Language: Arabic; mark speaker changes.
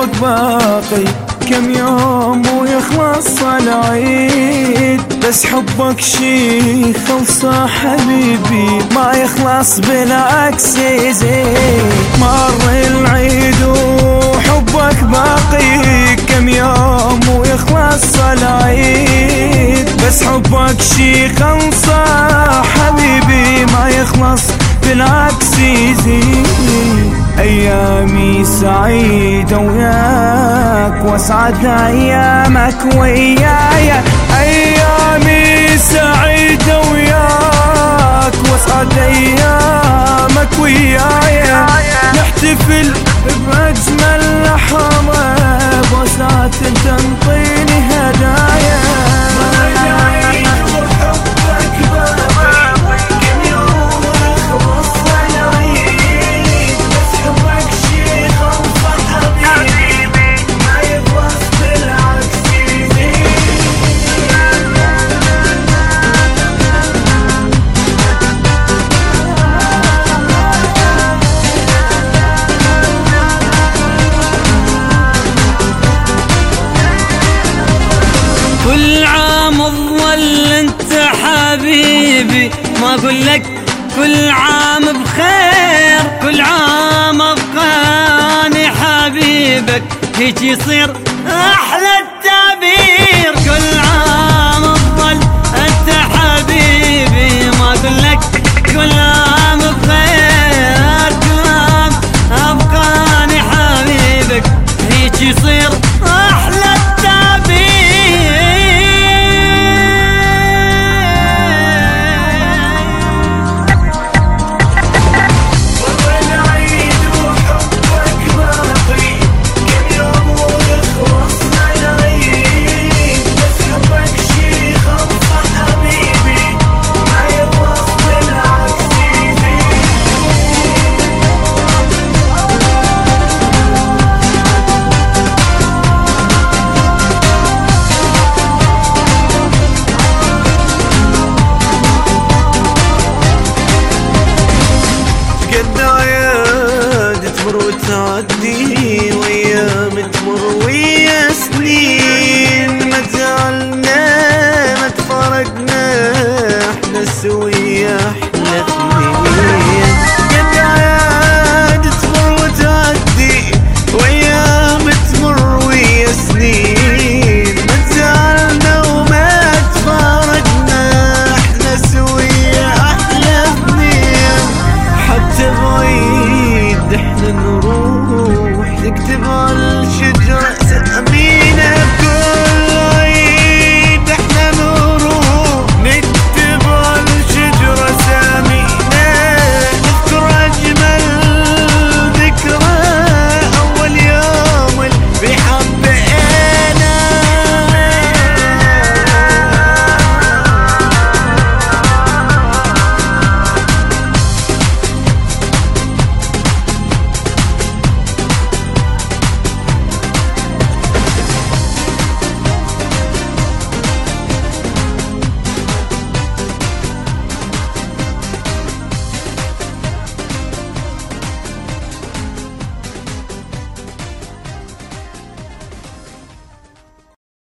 Speaker 1: حبك باقي كم يوم ويخلص العيد، بس حبك شي خلصة حبيبي ما يخلص بالعكس يزيد. مر العيد وحبك باقي كم يوم ويخلص العيد، بس حبك شي خلصة حبيبي ما يخلص بالعكس يزيد. أيامي سعيدة وياك واسعد أيامك وياي، أيامي سعيدة وياك واسعد أيامك وياي، نحتفل بأجمل لحظة بوسات تنطيني هدايا.
Speaker 2: كل عام تظل انت حبيبي، ما اقول لك كل عام بخير، كل عام ابقاني حبيبك هيك يصير احلى التعبير. كل عام تظل انت حبيبي، ما اقول لك كل عام بخير، كل عام ابقاني حبيبك هيك يصير احلى التعبير.
Speaker 1: وتعدي